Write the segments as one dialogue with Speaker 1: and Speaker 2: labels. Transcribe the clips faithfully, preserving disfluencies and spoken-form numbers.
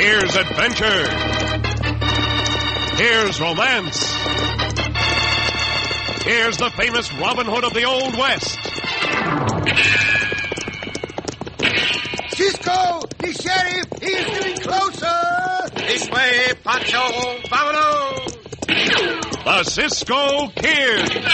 Speaker 1: Here's adventure. Here's romance. Here's the famous Robin Hood of the Old West.
Speaker 2: Cisco, the sheriff, he is getting closer.
Speaker 3: This way, Pancho, vámonos.
Speaker 1: The Cisco Kid.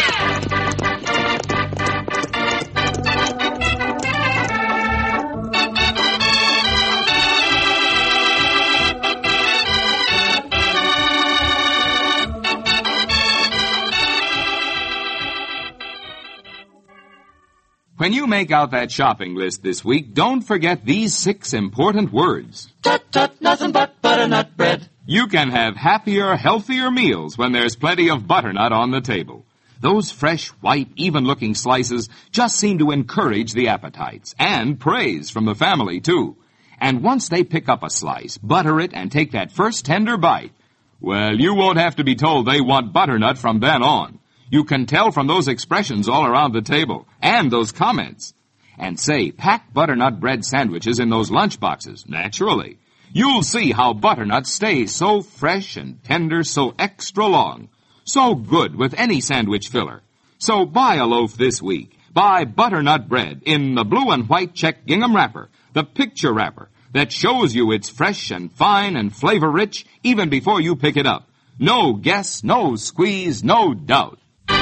Speaker 4: When you make out that shopping list this week, don't forget these six important words.
Speaker 5: Tut, tut, nothing but butternut bread.
Speaker 4: You can have happier, healthier meals when there's plenty of butternut on the table. Those fresh, white, even-looking slices just seem to encourage the appetites, and praise from the family, too. And once they pick up a slice, butter it, and take that first tender bite, well, you won't have to be told they want butternut from then on. You can tell from those expressions all around the table, and those comments. And say, pack butternut bread sandwiches in those lunch boxes, naturally. You'll see how butternut stays so fresh and tender, so extra long. So good with any sandwich filler. So buy a loaf this week. Buy butternut bread in the blue and white check gingham wrapper, the picture wrapper, that shows you it's fresh and fine and flavor-rich even before you pick it up. No guess, no squeeze, no doubt.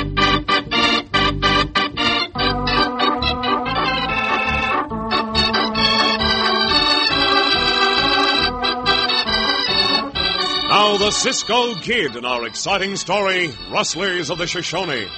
Speaker 1: Now the Cisco Kid in our exciting story, Rustlers of the Shoshone.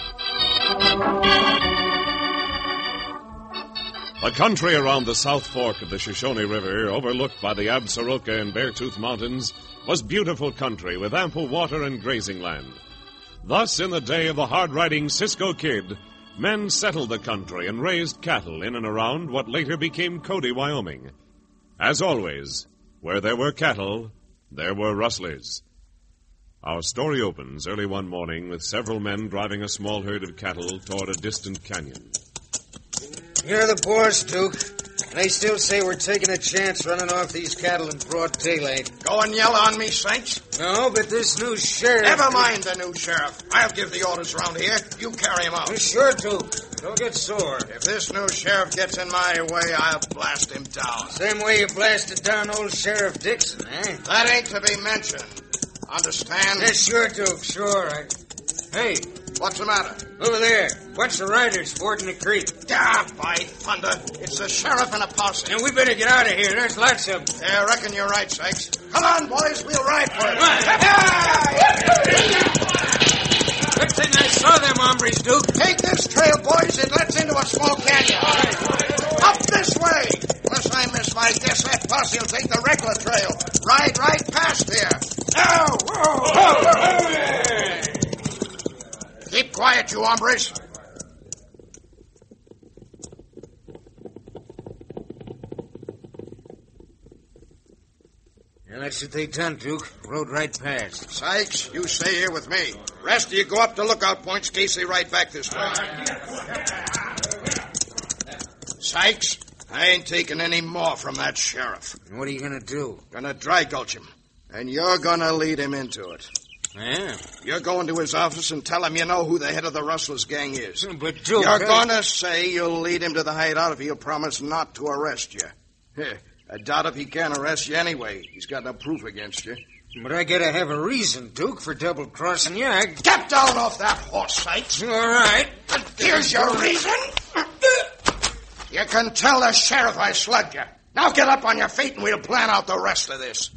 Speaker 1: The country around the South Fork of the Shoshone River, overlooked by the Absaroka and Beartooth Mountains, was beautiful country with ample water and grazing land. Thus, in the day of the hard-riding Cisco Kid, men settled the country and raised cattle in and around what later became Cody, Wyoming. As always, where there were cattle, there were rustlers. Our story opens early one morning with several men driving a small herd of cattle toward a distant canyon.
Speaker 2: You're the boss, Duke. They still say we're taking a chance running off these cattle in broad daylight.
Speaker 3: Go and yell on me, Saints.
Speaker 2: No, but this new sheriff...
Speaker 3: Never mind the new sheriff. I'll give the orders around here. You carry him out.
Speaker 2: Sure, Duke. Don't get sore.
Speaker 3: If this new sheriff gets in my way, I'll blast him down.
Speaker 2: Same way you blasted down old Sheriff Dixon, eh?
Speaker 3: That ain't to be mentioned. Understand?
Speaker 2: Yeah, sure, Duke, sure. I... Hey,
Speaker 3: what's the matter?
Speaker 2: Over there. Bunch of riders fording the creek.
Speaker 3: Ah, by thunder. It's the sheriff and a posse.
Speaker 2: And we better get out of here. There's lots of them.
Speaker 3: Yeah, I reckon you're right, Sykes. Come on, boys. We'll ride for it.
Speaker 2: Good thing I saw them hombres, Duke.
Speaker 3: Take this trail, boys. It lets into a small canyon. Up this way. Unless I miss my guess, that posse will take the regular trail. Ride right past here. Now, whoa. Keep quiet, you hombres.
Speaker 2: Yeah, that's what they done, Duke. Rode right past.
Speaker 3: Sykes, you stay here with me. Rest of you go up to lookout points in case they ride back this way. Sykes, I ain't taking any more from that sheriff.
Speaker 2: What are you going to do?
Speaker 3: Gonna dry gulch him. And you're gonna lead him into it.
Speaker 2: Yeah?
Speaker 3: You're going to his office and tell him you know who the head of the Rustlers gang is.
Speaker 2: But, Duke...
Speaker 3: You're
Speaker 2: I...
Speaker 3: gonna say you'll lead him to the hideout if he'll promise not to arrest you. Here, I doubt if he can arrest you anyway. He's got no proof against you.
Speaker 2: But I gotta have a reason, Duke, for double-crossing you. I...
Speaker 3: Get down off that horse, Sykes.
Speaker 2: All right.
Speaker 3: And here's your reason. You can tell the sheriff I slugged you. Now get up on your feet and we'll plan out the rest of this.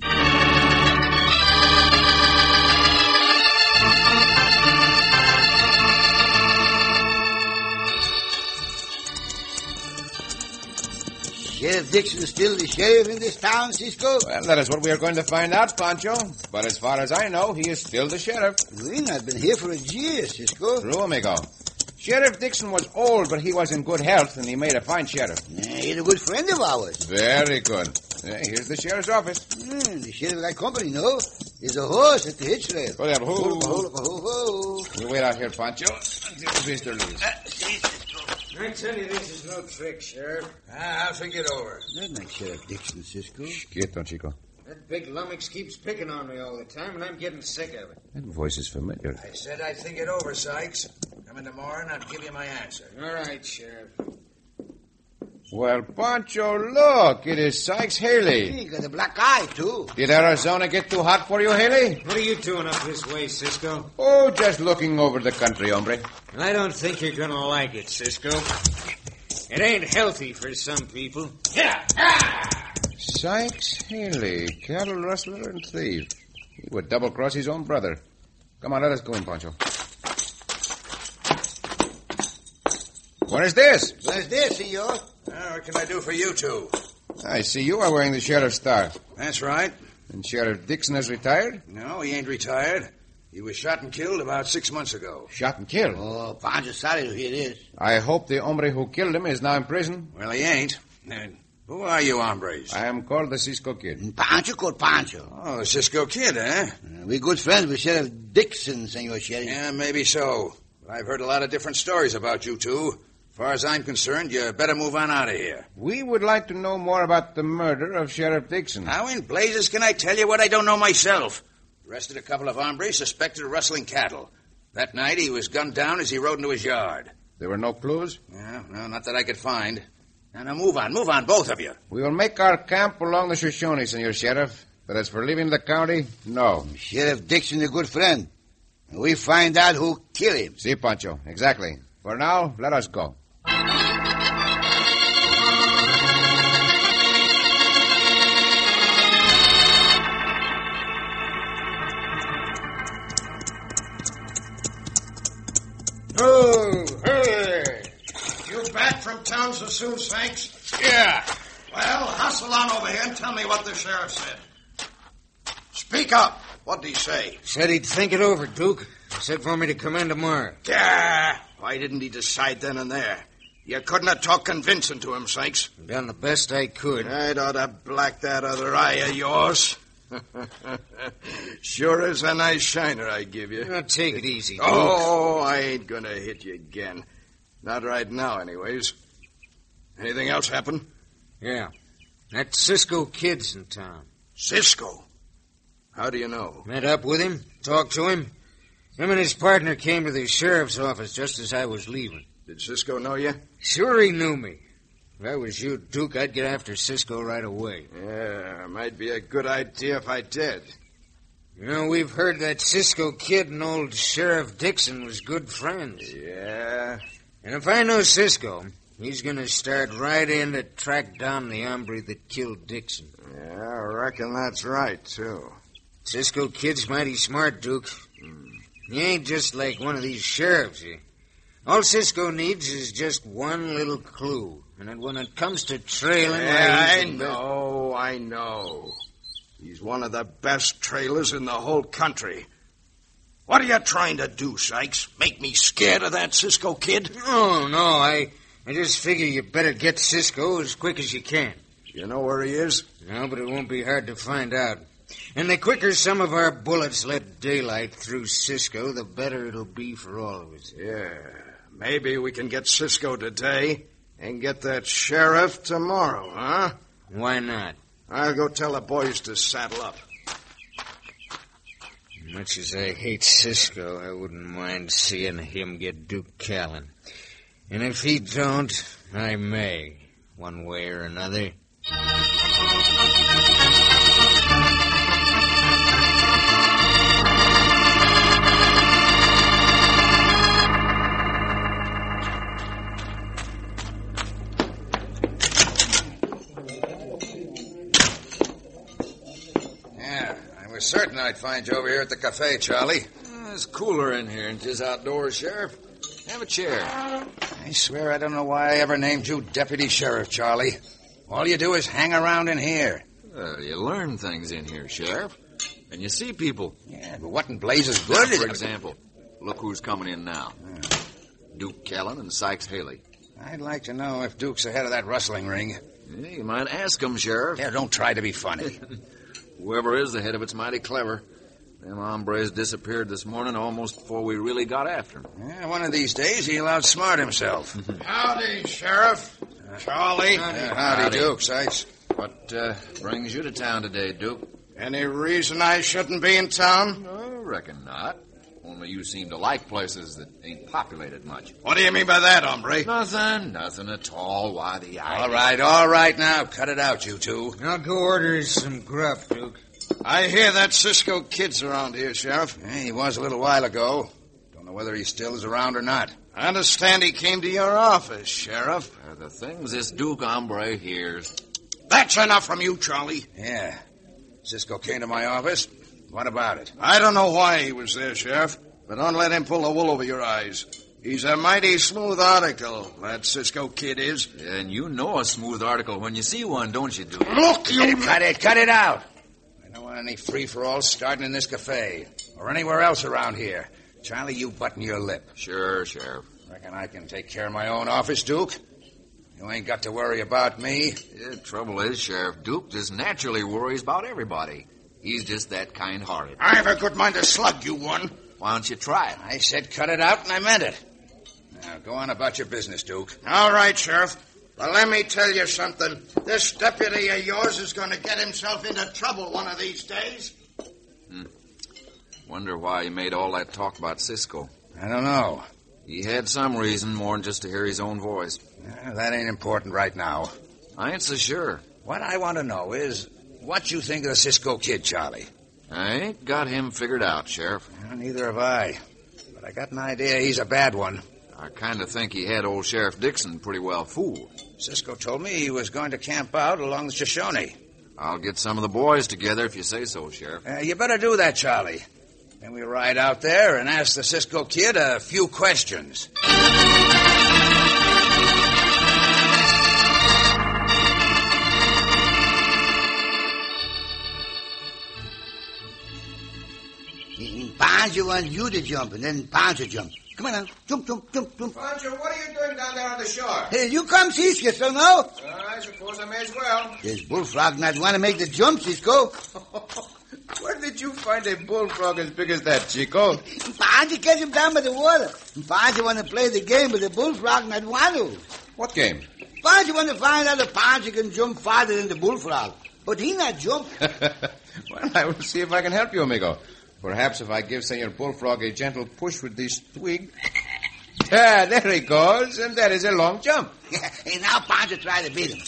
Speaker 6: Sheriff Dixon still the sheriff in this town, Cisco?
Speaker 7: Well, that is what we are going to find out, Pancho. But as far as I know, he is still the sheriff.
Speaker 6: We've not been here for a year, Cisco.
Speaker 7: True, amigo. Sheriff Dixon was old, but he was in good health, and he made a fine sheriff.
Speaker 6: Yeah, he's a good friend of ours.
Speaker 7: Very good. Yeah, here's the sheriff's office.
Speaker 6: Mm, the sheriff of that company, no? There's a horse at the hitch rail.
Speaker 7: Oh, yeah, ho,
Speaker 6: ho, ho, ho, ho.
Speaker 7: You wait out here, Pancho, until Mister leaves.
Speaker 6: Uh, see, Cisco.
Speaker 2: I tell you, this is no trick, Sheriff.
Speaker 3: Ah, I'll think it over.
Speaker 6: That makes Sheriff Dixon, Cisco.
Speaker 7: Quieto, Chico.
Speaker 2: That big lummox keeps picking on me all the time, and I'm getting sick of it.
Speaker 7: That voice is familiar.
Speaker 3: I said I'd think it over, Sykes. Come in tomorrow and I'll give you my answer.
Speaker 2: All right, Sheriff.
Speaker 7: Well, Pancho, look. It is Sykes Haley.
Speaker 6: He got a black eye, too.
Speaker 7: Did Arizona get too hot for you, Haley?
Speaker 2: What are you doing up this way, Cisco?
Speaker 7: Oh, just looking over the country, hombre.
Speaker 2: I don't think you're gonna like it, Cisco. It ain't healthy for some people. Yeah.
Speaker 7: Sykes Haley, cattle rustler and thief. He would double-cross his own brother. Come on, let us go in, Pancho. What is this?
Speaker 6: What's this, senor?
Speaker 3: Well, what can I do for you two?
Speaker 7: I see you are wearing the sheriff's star.
Speaker 3: That's right.
Speaker 7: And Sheriff Dixon has retired?
Speaker 3: No, he ain't retired. He was shot and killed about six months ago.
Speaker 7: Shot and killed?
Speaker 6: Oh, Pancho, sorry to hear this.
Speaker 7: I hope the hombre who killed him is now in prison.
Speaker 3: Well, he ain't. And who are you hombres?
Speaker 7: I am called the Cisco Kid.
Speaker 6: Pancho called Pancho.
Speaker 3: Oh, the Cisco Kid, eh?
Speaker 6: Uh, we're good friends with Sheriff Dixon, Senor Sheriff.
Speaker 3: Yeah, maybe so. But I've heard a lot of different stories about you two. As far as I'm concerned, you better move on out of here.
Speaker 7: We would like to know more about the murder of Sheriff Dixon.
Speaker 3: How in blazes can I tell you what I don't know myself? Arrested a couple of hombres suspected of rustling cattle. That night he was gunned down as he rode into his yard.
Speaker 7: There were no clues?
Speaker 3: Yeah, no, not that I could find. Now, now move on, move on, both of you.
Speaker 7: We will make our camp along the Shoshone, Senor Sheriff. But as for leaving the county, no.
Speaker 6: Sheriff Dixon is a good friend. And we find out who killed him.
Speaker 7: Si, Pancho, exactly. For now, let us go.
Speaker 3: Oh, hey.
Speaker 8: You back from town so soon, Sykes?
Speaker 3: Yeah.
Speaker 8: Well, hustle on over here and tell me what the sheriff said. Speak up. What'd he say?
Speaker 2: Said he'd think it over, Duke. Said for me to come in tomorrow.
Speaker 8: Yeah. Why didn't he decide then and there? You couldn't have talked convincing to him, Sykes.
Speaker 2: Done the best I could.
Speaker 8: I'd ought to black that other eye of yours. Sure is a nice shiner I give you.
Speaker 2: Now, take it easy, Duke.
Speaker 8: Oh, I ain't gonna hit you again. Not right now, anyways. Anything else happen?
Speaker 2: Yeah. That Cisco Kid's in town.
Speaker 8: Cisco? How do you know?
Speaker 2: Met up with him, talked to him. Him and his partner came to the sheriff's office just as I was leaving.
Speaker 8: Did Cisco know you?
Speaker 2: Sure he knew me. If I was you, Duke, I'd get after Cisco right away.
Speaker 8: Yeah, might be a good idea if I did.
Speaker 2: You know, we've heard that Cisco Kid and old Sheriff Dixon was good friends.
Speaker 8: Yeah?
Speaker 2: And if I know Cisco, he's going to start right in to track down the hombre that killed Dixon.
Speaker 8: Yeah, I reckon that's right, too.
Speaker 2: Cisco Kid's mighty smart, Duke. He ain't just like one of these sheriffs. He, all Cisco needs is just one little clue. And then when it comes to trailing...
Speaker 8: Yeah,
Speaker 2: I
Speaker 8: I know, I know. He's one of the best trailers in the whole country. What are you trying to do, Sykes? Make me scared of that Cisco Kid?
Speaker 2: No, no, I, I just figure you better get Cisco as quick as you can.
Speaker 8: You know where he is?
Speaker 2: No, but it won't be hard to find out. And the quicker some of our bullets let daylight through Cisco, the better it'll be for all of us.
Speaker 8: Yeah, maybe we can get Cisco today and get that sheriff tomorrow, huh?
Speaker 2: Why not?
Speaker 8: I'll go tell the boys to saddle up.
Speaker 2: Much as I hate Cisco, I wouldn't mind seeing him get Duke Callan. And if he don't, I may, one way or another.
Speaker 3: Certain I'd find you over here at the cafe, Charlie.
Speaker 9: Uh, it's cooler in here than it is outdoors, Sheriff. Have a chair.
Speaker 3: I swear I don't know why I ever named you Deputy Sheriff, Charlie. All you do is hang around in here.
Speaker 9: Well, you learn things in here, Sheriff. And you see people.
Speaker 3: Yeah, but what in blazes good
Speaker 9: now,
Speaker 3: is...
Speaker 9: For example, look who's coming in now. Yeah. Duke Callan and Sykes Haley.
Speaker 3: I'd like to know if Duke's ahead of that rustling ring.
Speaker 9: Yeah, you might ask him, Sheriff.
Speaker 3: Yeah, don't try to be funny.
Speaker 9: Whoever is the head of it's mighty clever. Them hombres disappeared this morning almost before we really got after them.
Speaker 3: Yeah, one of these days he'll outsmart himself.
Speaker 8: Howdy, Sheriff. Uh, Charlie.
Speaker 3: Howdy, howdy, howdy, Duke, Sykes.
Speaker 9: What uh, brings you to town today, Duke?
Speaker 8: Any reason I shouldn't be in town?
Speaker 9: I reckon not. Only you seem to like places that ain't populated much.
Speaker 8: What do you mean by that, hombre?
Speaker 9: Nothing, nothing at all. Why the
Speaker 6: All right, all right now. Cut it out, you two.
Speaker 2: I'll go order some grub, Duke.
Speaker 8: I hear that Cisco Kid's around here, Sheriff.
Speaker 6: Yeah, he was a little while ago. Don't know whether he still is around or not.
Speaker 8: I understand he came to your office, Sheriff.
Speaker 9: Uh, the things this Duke hombre hears.
Speaker 8: That's enough from you, Charlie.
Speaker 6: Yeah. Cisco came to my office. What about it?
Speaker 8: I don't know why he was there, Sheriff, but don't let him pull the wool over your eyes. He's a mighty smooth article, that Cisco Kid is.
Speaker 9: And you know a smooth article when you see one, don't you, Duke?
Speaker 8: Look, you...
Speaker 6: Cut it, cut it out. I don't want any free-for-all starting in this cafe or anywhere else around here. Charlie, you button your lip.
Speaker 9: Sure, Sheriff.
Speaker 6: Reckon I can take care of my own office, Duke? You ain't got to worry about me.
Speaker 9: The trouble is, Sheriff, Duke just naturally worries about everybody. He's just that kind-hearted.
Speaker 8: I have a good mind to slug you one.
Speaker 9: Why don't you try it?
Speaker 6: I said cut it out, and I meant it. Now, go on about your business, Duke.
Speaker 8: All right, Sheriff. But let me tell you something. This deputy of yours is going to get himself into trouble one of these days.
Speaker 9: Hmm. Wonder why he made all that talk about Cisco.
Speaker 6: I don't know.
Speaker 9: He had some reason more than just to hear his own voice.
Speaker 6: Uh, that ain't important right now.
Speaker 9: I ain't so sure.
Speaker 6: What I want to know is what you think of the Cisco Kid, Charlie.
Speaker 9: I ain't got him figured out, Sheriff.
Speaker 6: Well, neither have I. But I got an idea he's a bad one.
Speaker 9: I kind of think he had old Sheriff Dixon pretty well fooled.
Speaker 6: Cisco told me he was going to camp out along the Shoshone.
Speaker 9: I'll get some of the boys together if you say so, Sheriff.
Speaker 6: Uh, you better do that, Charlie. Then we ride out there and ask the Cisco Kid a few questions. Pancho wants you to jump, and then Pancho jump. Come on now. Jump, jump, jump, jump.
Speaker 7: Pancho, what are you doing down there on the shore?
Speaker 6: Hey, you come, Cisco, so no?
Speaker 7: Uh, I suppose I may as well.
Speaker 6: This bullfrog not want to make the jump, Cisco.
Speaker 7: Where did you find a bullfrog as big as that, Chico?
Speaker 6: Pancho catch him down by the water. Pancho want to play the game, but the bullfrog not want to.
Speaker 7: What game?
Speaker 6: Pancho want to find out if Pancho can jump farther than the bullfrog. But he not jump.
Speaker 7: Well, I will see if I can help you, amigo. Perhaps if I give Senor Bullfrog a gentle push with this twig. Ah, there he goes, and that is a long jump.
Speaker 6: Hey, now Pancho try to beat him.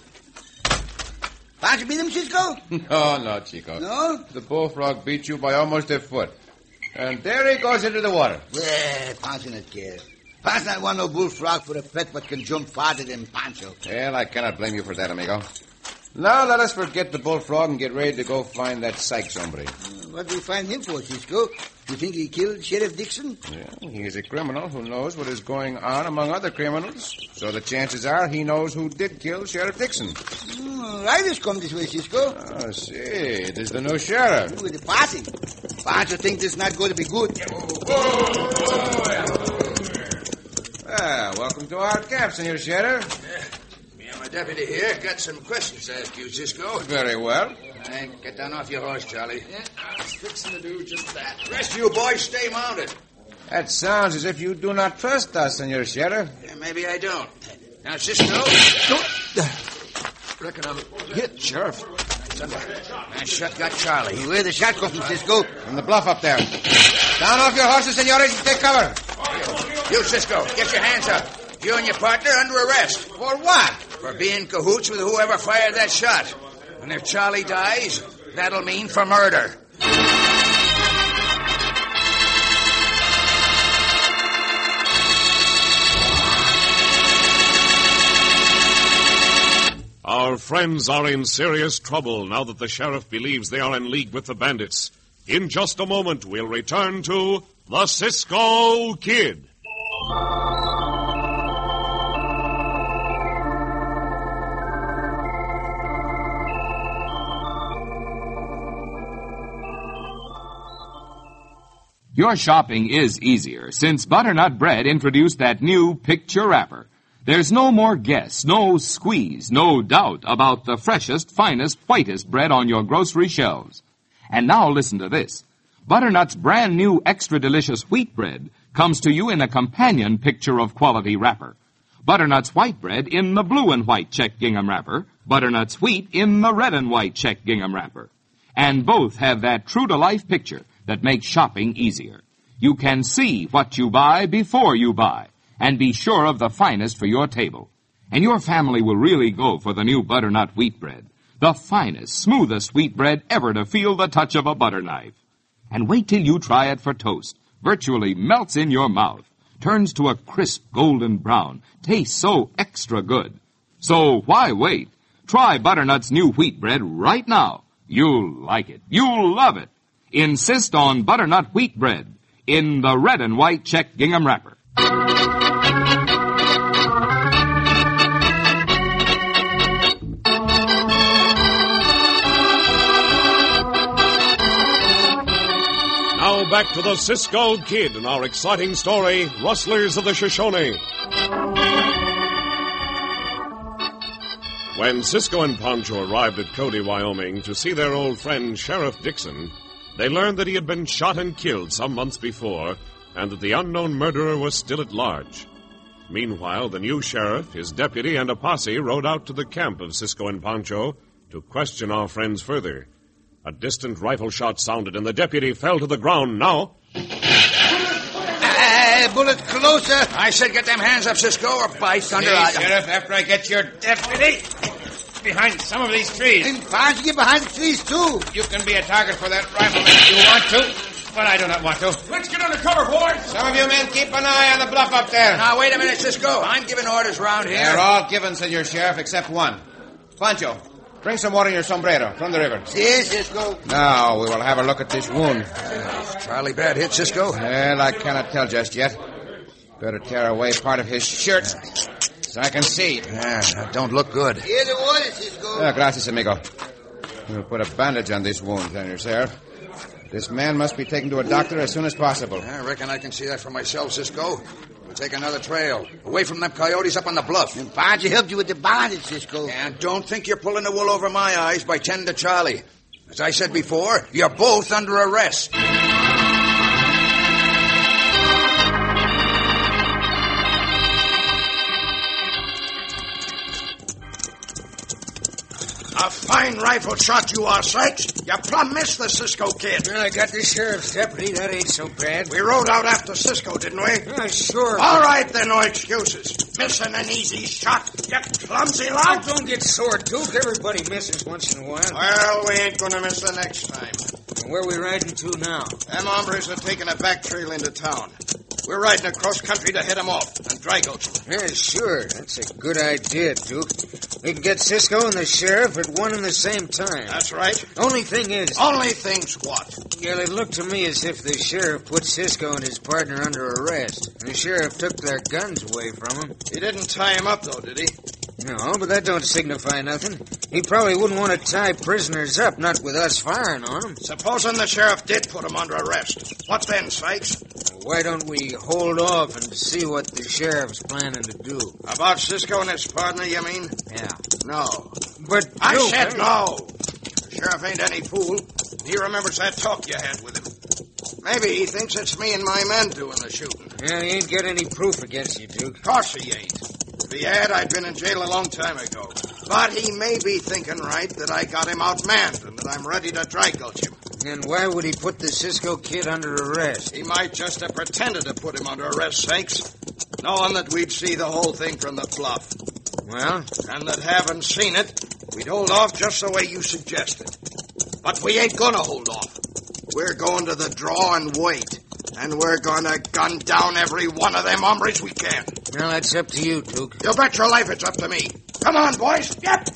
Speaker 6: Pancho beat him, Cisco?
Speaker 7: No, no, Chico.
Speaker 6: No?
Speaker 7: The bullfrog beat you by almost a foot. And there he goes into the water.
Speaker 6: Well, Pancho not care. Pancho not want no bullfrog for a pet but can jump farther than Pancho.
Speaker 7: Well, I cannot blame you for that, amigo. Now let us forget the bullfrog and get ready to go find that Sykes hombre.
Speaker 6: What do we find him for, Cisco? You think he killed Sheriff Dixon?
Speaker 7: Yeah, he is a criminal who knows what is going on among other criminals. So the chances are he knows who did kill Sheriff Dixon.
Speaker 6: Mm, riders come this way, Cisco.
Speaker 7: Oh, see, it is the new sheriff.
Speaker 6: With the party. Pancho think this is not going to be good.
Speaker 7: Ah, welcome to our camp, Senor Sheriff.
Speaker 6: Me and my deputy here got some questions to ask you, Cisco.
Speaker 7: Very well.
Speaker 6: Hey, get down off your horse, Charlie.
Speaker 9: Yeah, I was fixing to do just that.
Speaker 6: The rest of you boys stay mounted.
Speaker 7: That sounds as if you do not trust us, Senor Sheriff.
Speaker 6: Yeah, maybe I don't. Now, Cisco.
Speaker 9: Reckon I'm hit, Sheriff.
Speaker 6: That shot got Charlie. Where the shot come from, Cisco?
Speaker 7: From the bluff up there. Down off your horses, senores, and take cover.
Speaker 6: You, Cisco, get your hands up. You and your partner under arrest.
Speaker 7: For what?
Speaker 6: For being cahoots with whoever fired that shot. And if Charlie dies, that'll mean for murder.
Speaker 1: Our friends are in serious trouble now that the sheriff believes they are in league with the bandits. In just a moment, we'll return to the Cisco Kid.
Speaker 4: Your shopping is easier since Butternut Bread introduced that new picture wrapper. There's no more guess, no squeeze, no doubt about the freshest, finest, whitest bread on your grocery shelves. And now listen to this. Butternut's brand new extra delicious wheat bread comes to you in a companion picture of quality wrapper. Butternut's white bread in the blue and white check gingham wrapper, Butternut's wheat in the red and white check gingham wrapper. And both have that true-to-life picture that makes shopping easier. You can see what you buy before you buy, and be sure of the finest for your table. And your family will really go for the new butternut wheat bread, the finest, smoothest wheat bread ever to feel the touch of a butter knife. And wait till you try it for toast. Virtually melts in your mouth, turns to a crisp golden brown, tastes so extra good. So why wait? Try Butternut's new wheat bread right now. You'll like it. You'll love it. Insist on butternut wheat bread in the red and white check gingham wrapper.
Speaker 1: Now back to the Cisco Kid and our exciting story, Rustlers of the Shoshone. When Cisco and Pancho arrived at Cody, Wyoming, to see their old friend Sheriff Dixon, they learned that he had been shot and killed some months before, and that the unknown murderer was still at large. Meanwhile, the new sheriff, his deputy, and a posse rode out to the camp of Cisco and Pancho to question our friends further. A distant rifle shot sounded, and the deputy fell to the ground. Now...
Speaker 6: Hey, bullet closer. I said get them hands up, Cisco, or by thunder...
Speaker 7: Hey,
Speaker 6: I...
Speaker 7: Sheriff, after I get your deputy behind some of these trees.
Speaker 2: And why don't you get behind the trees, too?
Speaker 7: You can be a target for that rifleman if you want to, but I do not want to.
Speaker 3: Let's get under cover, boys.
Speaker 7: Some of you men keep an eye on the bluff up there.
Speaker 6: Now, wait a minute, Cisco. I'm giving orders round here.
Speaker 7: They're all given, Senor Sheriff, except one. Pancho, bring some water in your sombrero from the river.
Speaker 2: Yes, Cisco.
Speaker 7: Now, we will have a look at this wound.
Speaker 6: Charlie bad hit, Cisco?
Speaker 7: Well, I cannot tell just yet. Better tear away part of his shirt so I can see.
Speaker 6: Yeah, that don't look good.
Speaker 2: Here's the water, Cisco.
Speaker 7: Ah, gracias, amigo. We'll put a bandage on this wound, Senor Sheriff. This man must be taken to a doctor as soon as possible.
Speaker 6: I reckon I can see that for myself, Cisco. We'll take another trail, away from them coyotes up on the bluff.
Speaker 2: And Pancho helped you with the bandage, Cisco.
Speaker 6: And don't think you're pulling the wool over my eyes by tending to Charlie. As I said before, you're both under arrest.
Speaker 3: A fine rifle shot you are, Sykes. You plumb missed the Cisco Kid.
Speaker 2: Well, I got the sheriff's deputy. That ain't so bad.
Speaker 3: We rode out after Cisco, didn't we?
Speaker 2: Yeah, sure.
Speaker 3: All right, then, no excuses. Missing an easy shot, you clumsy lout.
Speaker 2: Oh, don't get sore, Duke. Everybody misses once in a while.
Speaker 3: Well, we ain't gonna miss the next time.
Speaker 2: And where we riding to now?
Speaker 3: Them hombres are taking a back trail into town. We're riding across country to head them off and dry gulch them.
Speaker 2: Yeah, sure. That's a good idea, Duke. We can get Cisco and the sheriff at one and the same time.
Speaker 3: That's right.
Speaker 2: Only thing is...
Speaker 3: Only thing's what?
Speaker 2: Well, it looked to me as if the sheriff put Cisco and his partner under arrest. And the sheriff took their guns away from them.
Speaker 3: He didn't tie him up, though, did he?
Speaker 2: No, but that don't signify nothing. He probably wouldn't want to tie prisoners up, not with us firing on them.
Speaker 3: Supposing the sheriff did put him under arrest. What then, Sykes?
Speaker 2: Why don't we hold off and see what the sheriff's planning to do?
Speaker 3: About Cisco and his partner, you mean?
Speaker 2: Yeah.
Speaker 3: No.
Speaker 2: But,
Speaker 3: I
Speaker 2: Duke,
Speaker 3: said
Speaker 2: hey.
Speaker 3: no. The sheriff ain't any fool. He remembers that talk you had with him. Maybe he thinks it's me and my men doing the shooting.
Speaker 2: Yeah, he ain't got any proof against you, Duke.
Speaker 3: Of course he ain't. If he had, I'd been in jail a long time ago. But he may be thinking right that I got him outmanned and that I'm ready to dry gulch him.
Speaker 2: Then why would he put the Cisco Kid under arrest?
Speaker 3: He might just have pretended to put him under arrest, Sakes, knowing that we'd see the whole thing from the bluff.
Speaker 2: Well?
Speaker 3: And that having seen it, we'd hold off just the way you suggested. But we ain't gonna hold off. We're going to the draw and wait. And we're gonna gun down every one of them hombres we can.
Speaker 2: Well, that's up to you, Duke.
Speaker 3: You bet your life it's up to me. Come on, boys. Yep.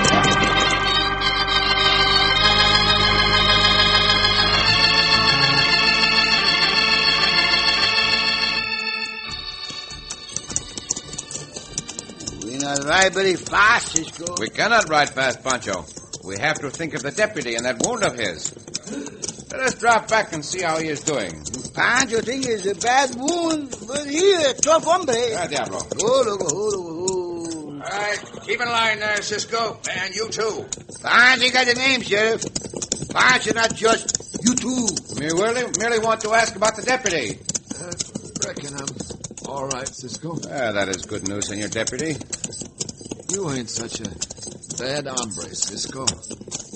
Speaker 2: We not ride very fast, Cisco.
Speaker 7: We cannot ride fast, Pancho. We have to think of the deputy and that wound of his. Let us drop back and see how he is doing.
Speaker 2: Pancho think it's a bad wound, but here, tough hombre.
Speaker 7: Ah, diablo.
Speaker 2: Oh, look, oh, look, oh.
Speaker 6: All right, keep in line there, Cisco. And you too.
Speaker 2: Pancho got the name, Sheriff. Pancho, not just you too.
Speaker 7: We merely, merely want to ask about the deputy.
Speaker 9: Uh, reckon I'm all right, Cisco.
Speaker 7: Ah, that is good news, Senor Deputy.
Speaker 9: You ain't such a bad hombre, Cisco.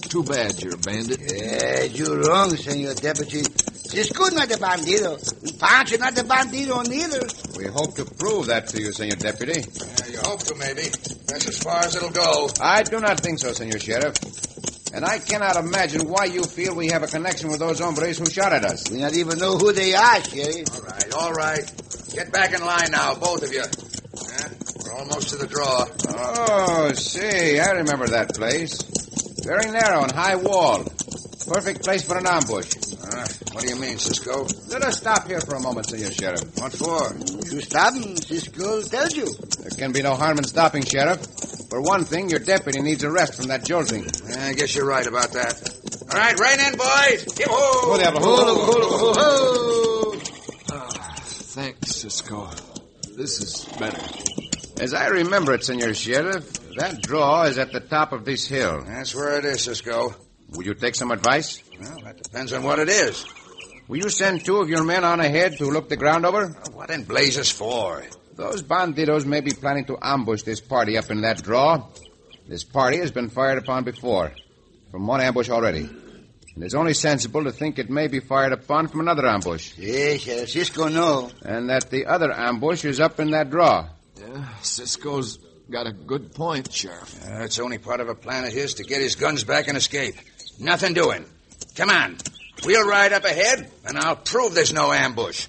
Speaker 9: Too bad you're a bandit.
Speaker 10: Yeah, you're wrong, Senor Deputy. Cisco not a bandito. Pancho not a bandito neither.
Speaker 7: We hope to prove that to you, Senor Deputy.
Speaker 3: Yeah, you hope to, maybe. That's as far as it'll go.
Speaker 7: I do not think so, Senor Sheriff. And I cannot imagine why you feel we have a connection with those hombres who shot at us.
Speaker 10: We not even know who they are, Sheriff.
Speaker 3: All right, all right. Get back in line now, both of you. Yeah, we're almost to the draw.
Speaker 7: Oh, see, I remember that place. Very narrow and high walled. Perfect place for an ambush.
Speaker 3: Uh, what do you mean, Cisco?
Speaker 7: Let us stop here for a moment, Senor Sheriff.
Speaker 3: What for?
Speaker 10: You stop him, Cisco tells you.
Speaker 7: There can be no harm in stopping, Sheriff. For one thing, your deputy needs a rest from that jolting.
Speaker 3: I guess you're right about that. All right, rein in, boys. Yo-ho!
Speaker 7: Ho, diablo, ho, ho, ho, ho, ho.
Speaker 9: Ah, thanks, Cisco. This is better.
Speaker 7: As I remember it, Senor Sheriff, that draw is at the top of this hill.
Speaker 3: That's where it is, Cisco.
Speaker 7: Will you take some advice?
Speaker 3: Well, that depends on what it is.
Speaker 7: Will you send two of your men on ahead to look the ground over?
Speaker 3: What in blazes for?
Speaker 7: Those banditos may be planning to ambush this party up in that draw. This party has been fired upon before, from one ambush already. And it's only sensible to think it may be fired upon from another ambush.
Speaker 10: Yes, uh, Cisco know.
Speaker 7: And that the other ambush is up in that draw.
Speaker 9: Yeah, Cisco's got a good point, Sheriff.
Speaker 3: Uh, it's only part of a plan of his to get his guns back and escape. Nothing doing. Come on. We'll ride up ahead, and I'll prove there's no ambush.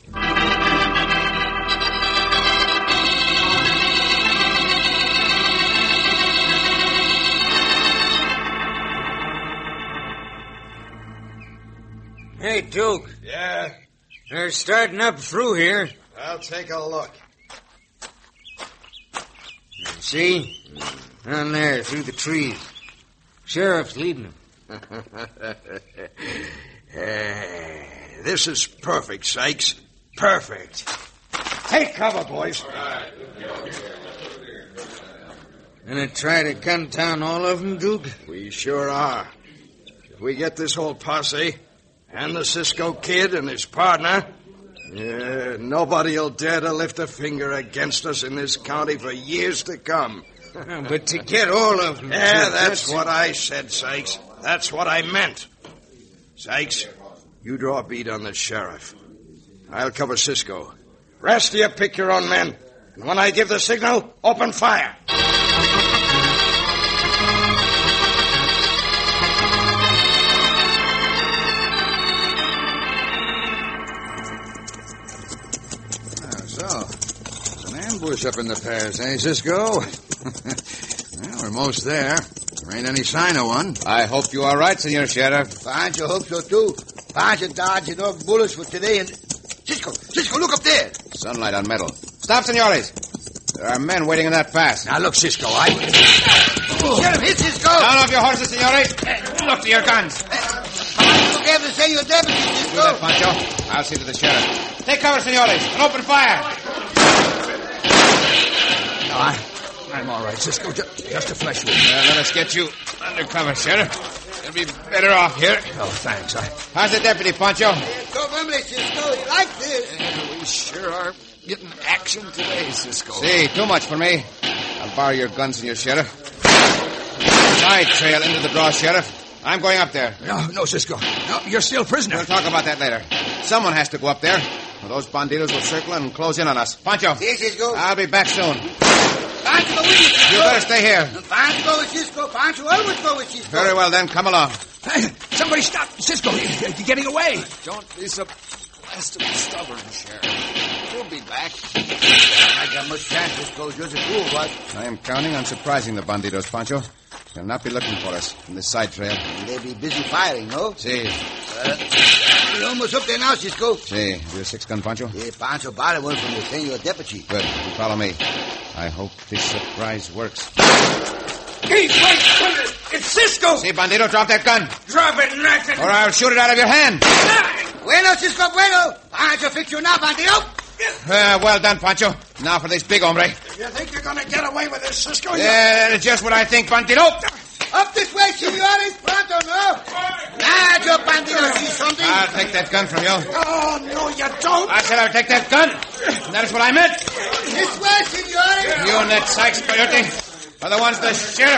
Speaker 2: Hey, Duke.
Speaker 8: Yeah?
Speaker 2: They're starting up through here.
Speaker 8: I'll take a look.
Speaker 2: See? Down there, through the trees. Sheriff's leading them.
Speaker 3: uh, this is perfect, Sykes. Perfect. Take cover, boys.
Speaker 2: Gonna try to gun down all of them, Duke?
Speaker 8: We sure are. If we get this whole posse, and the Cisco Kid and his partner, yeah, nobody'll dare to lift a finger against us in this county for years to come.
Speaker 2: But to get all of them...
Speaker 8: Yeah,
Speaker 2: Duke,
Speaker 8: that's, that's what I said, Sykes. That's what I meant. Sykes, you draw a bead on the sheriff. I'll cover Cisco. Rest of you pick your own men. And when I give the signal, open fire.
Speaker 3: So, it's an ambush up in the pass, eh, Cisco? Well, we're most there. There ain't any sign of one.
Speaker 7: I hope you are right, Senor Sheriff.
Speaker 10: Pancho hopes so, too. Pancho dodging off bullets for today and... Cisco, Cisco, look up there.
Speaker 7: Sunlight on metal. Stop, senores. There are men waiting in that pass.
Speaker 3: Now, look, Cisco, I...
Speaker 10: Oh. Sheriff, hit Cisco.
Speaker 7: Down off your horses, senores. Look to your guns.
Speaker 10: Pancho gave the Senor Deputy, Cisco.
Speaker 7: Do that, Pancho. I'll see to the sheriff. Take cover, senores, and open fire.
Speaker 3: No, I... I'm all right, Cisco. Just, just a flesh wound.
Speaker 7: Uh, let us get you under cover, Sheriff. You'll be better off here.
Speaker 3: Oh, thanks. I...
Speaker 7: How's the deputy, Pancho?
Speaker 10: Go, hombre, Cisco. You like this?
Speaker 9: Yeah, we sure are getting action today, Cisco.
Speaker 7: See, too much for me. I'll borrow your guns and your Sheriff. Side trail into the draw, Sheriff. I'm going up there.
Speaker 3: No, no, Cisco. No, you're still prisoner.
Speaker 7: We'll talk about that later. Someone has to go up there. Or those banditos will circle and close in on us. Pancho.
Speaker 10: See, Cisco.
Speaker 7: I'll be back soon.
Speaker 10: Pancho, go with you, Cisco.
Speaker 7: You better stay here.
Speaker 10: Pancho, go with Cisco. Pancho, always go with Cisco.
Speaker 7: Very well, then. Come along.
Speaker 3: Hey, somebody stop. Cisco, you're getting away.
Speaker 9: Don't be so blasted stubborn, Sheriff. We'll be back.
Speaker 10: I got much chance, Cisco. Just a fool, what?
Speaker 7: I am counting on surprising the banditos, Pancho. They'll not be looking for us in this side trail.
Speaker 10: They'll be busy firing, no?
Speaker 7: See.
Speaker 10: Uh, we're almost up there now, Cisco.
Speaker 7: See. Your six-gun, Pancho?
Speaker 10: Yeah, Pancho bought one from the Senor Deputy.
Speaker 7: Good. You follow me. I hope this surprise works.
Speaker 2: Hey, wait, wait, it's Cisco!
Speaker 7: See, bandito, drop that gun.
Speaker 2: Drop it, nothing.
Speaker 7: Or I'll shoot it out of your hand.
Speaker 10: Bueno, Cisco, bueno. Pancho, fix you now, bandito.
Speaker 7: Uh, well done, Pancho. Now for this big hombre.
Speaker 8: You think you're going to get away with this, Cisco?
Speaker 7: Yeah, that's just what I think, bandito.
Speaker 10: Up this way, senores. Pronto, no? Nah, yo, bandito, see something?
Speaker 7: I'll take that gun from you.
Speaker 8: Oh, no, you don't.
Speaker 7: I said I'll take that gun. And that is what I meant.
Speaker 10: This way, senores.
Speaker 7: You and that Sykes coyote are the ones the sheriff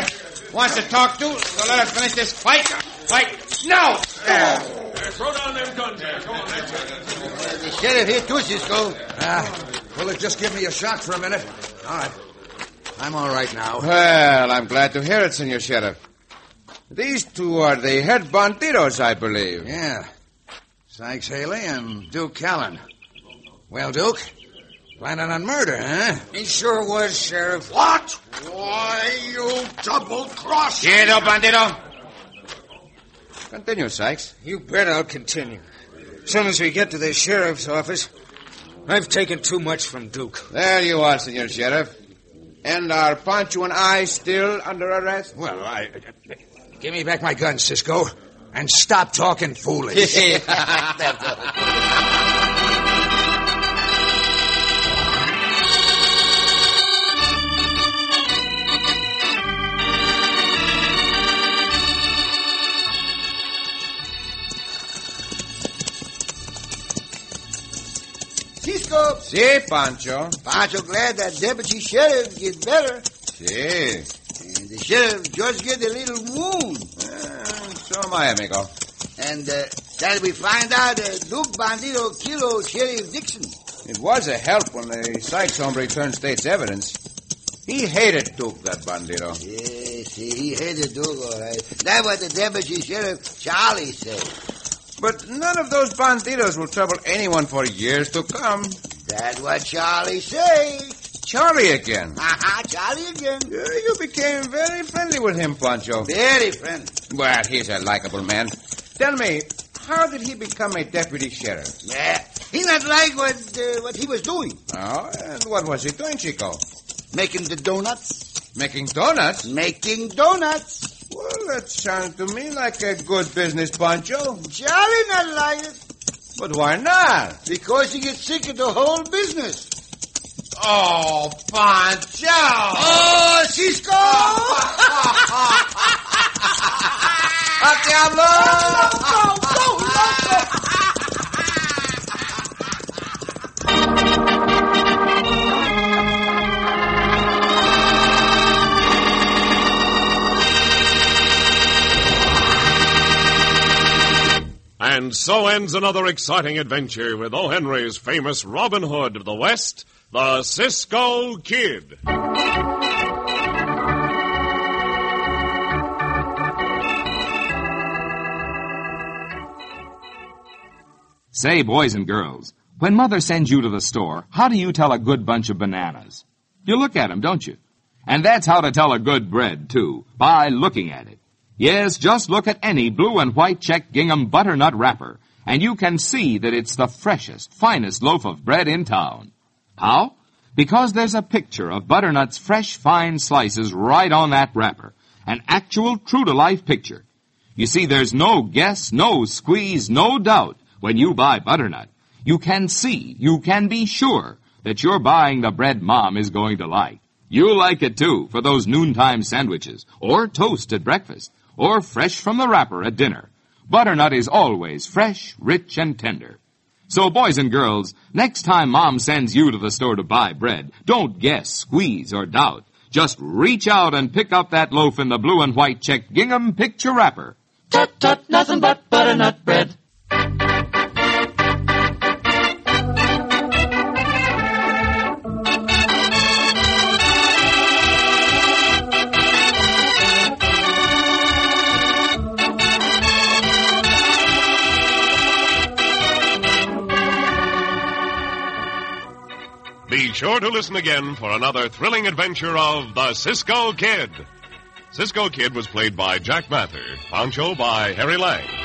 Speaker 7: wants to talk to, so let us finish this fight. Fight now!
Speaker 1: There. Throw down them guns there. Come on, that's it.
Speaker 10: The sheriff here too, Cisco.
Speaker 3: Ah, will it just give me a shot for a minute? All right. I'm all right now.
Speaker 7: Well, I'm glad to hear it, Senor Sheriff. These two are the head bandidos, I believe.
Speaker 3: Yeah. Sykes Haley and Duke Callan. Well, Duke, planning on murder, huh?
Speaker 2: He sure was, Sheriff.
Speaker 8: What? Why, you double-crossed...
Speaker 7: Quieto, bandito. Continue, Sykes.
Speaker 2: You bet I'll continue. As soon as we get to the sheriff's office, I've taken too much from Duke.
Speaker 7: There you are, Senor Sheriff. And are Pancho and I still under arrest?
Speaker 3: Well, I... Give me back my gun, Cisco, and stop talking foolish.
Speaker 10: Cisco.
Speaker 7: Si, Pancho.
Speaker 10: Pancho glad that deputy sheriff get better.
Speaker 7: Si.
Speaker 10: And the sheriff just get a little wound.
Speaker 7: Uh, so am I, amigo.
Speaker 10: And uh, that we find out uh, Duke Bandito killed Sheriff Dixon.
Speaker 7: It was a help when the Sykes hombre turned state's evidence. He hated Duke, that bandito.
Speaker 10: Yes, he hated Duke, all right. That's what the deputy sheriff Charlie said.
Speaker 7: But none of those banditos will trouble anyone for years to come.
Speaker 10: That's what Charlie say.
Speaker 7: Charlie again.
Speaker 10: Uh-huh, Charlie again.
Speaker 7: Yeah, you became very friendly with him, Pancho.
Speaker 10: Very friendly.
Speaker 7: Well, he's a likable man. Tell me, how did he become a deputy sheriff?
Speaker 10: Yeah, he not like what uh, what he was doing.
Speaker 7: Oh, and what was he doing, Chico?
Speaker 10: Making the donuts.
Speaker 7: Making donuts?
Speaker 10: Making donuts.
Speaker 7: Well, that sounds to me like a good business, Pancho.
Speaker 10: Charlie not like it.
Speaker 7: But why not?
Speaker 10: Because he gets sick of the whole business.
Speaker 7: Oh, Pancho!
Speaker 10: Oh, Cisco!
Speaker 7: ¡A diablo!
Speaker 10: Go, go, go,
Speaker 1: And so ends another exciting adventure with O. Henry's famous Robin Hood of the West, the Cisco Kid.
Speaker 4: Say, boys and girls, when Mother sends you to the store, how do you tell a good bunch of bananas? You look at them, don't you? And that's how to tell a good bread, too, by looking at it. Yes, just look at any blue and white check gingham butternut wrapper, and you can see that it's the freshest, finest loaf of bread in town. How? Because there's a picture of butternut's fresh, fine slices right on that wrapper. An actual, true-to-life picture. You see, there's no guess, no squeeze, no doubt when you buy butternut. You can see, you can be sure that you're buying the bread Mom is going to like. You'll like it, too, for those noontime sandwiches, or toast at breakfast, or fresh from the wrapper at dinner. Butternut is always fresh, rich, and tender. So, boys and girls, next time Mom sends you to the store to buy bread, don't guess, squeeze, or doubt. Just reach out and pick up that loaf in the blue and white check gingham picture wrapper.
Speaker 5: Tut, tut, nothing but butternut bread.
Speaker 1: Be sure to listen again for another thrilling adventure of the Cisco Kid. Cisco Kid was played by Jack Mather, Pancho by Harry Lang.